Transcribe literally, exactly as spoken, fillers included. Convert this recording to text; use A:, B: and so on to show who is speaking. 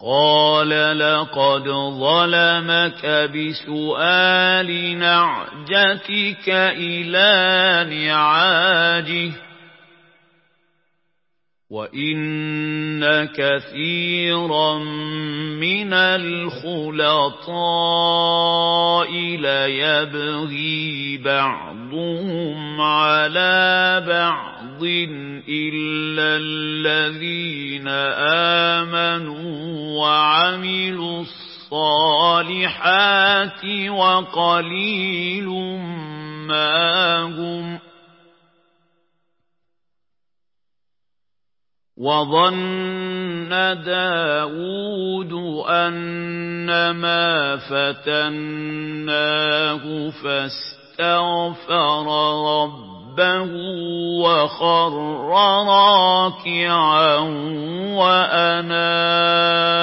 A: قال لقد ظلمك بسؤال نعجتك إلى نعاجه وإن كثيرا من الخلطاء ليبغي بعضهم على بعض إلا الذين آمنوا وعملوا الصالحات وقليل ما هم وظن داود أنما فتناه فاستغفر ربه وخر راكعا وأناب